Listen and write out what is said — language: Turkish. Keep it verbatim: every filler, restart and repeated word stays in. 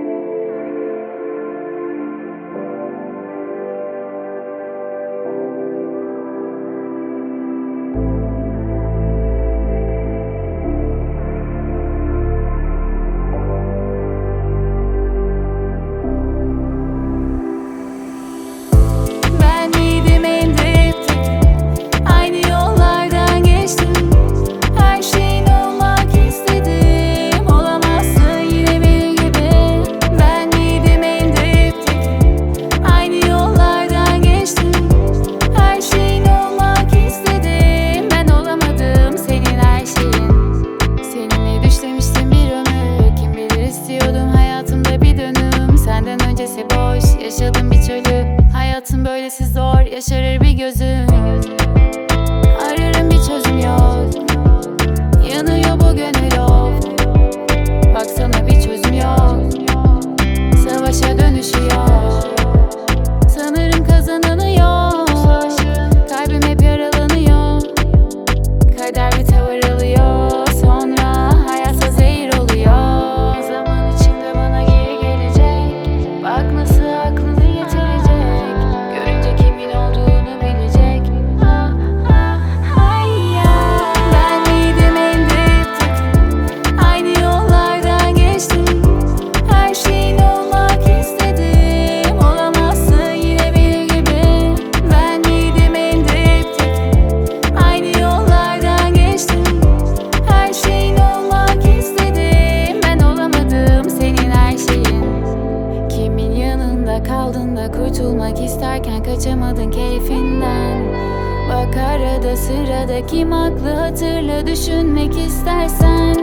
Yaşadım bir çölü, hayatım böylesi zor, yaşarır bir gözüm. Ararım bir çözüm yok, yanıyor bu gönül of. Baksana bir çözüm yok, savaşa dönüşüyor. Sanırım kazananı yok, kalbim hep yaralanıyor. Kader bir tavır alıyor, sonra hayata zehir oluyor. Zaman içinde bana geri gelecek, bak nasıl aklını yitirecek. Görünce kimin olduğunu bilecek. Ah, ah, hayat. Ben miydim en büyük tek, aynı yollardan geçtim. Her şeyin olmak istedim, olamazsın yine bir gibi. Ben miydim en büyük tek, aynı yollardan geçtim. Her şeyin olmak istedim, ben olamadım senin her şeyin. Kimin yanında kaldın da kurtulmak isterken kaçamadın keyfinden. Bak arada sırada kim haklı hatırla, düşünmek istersen.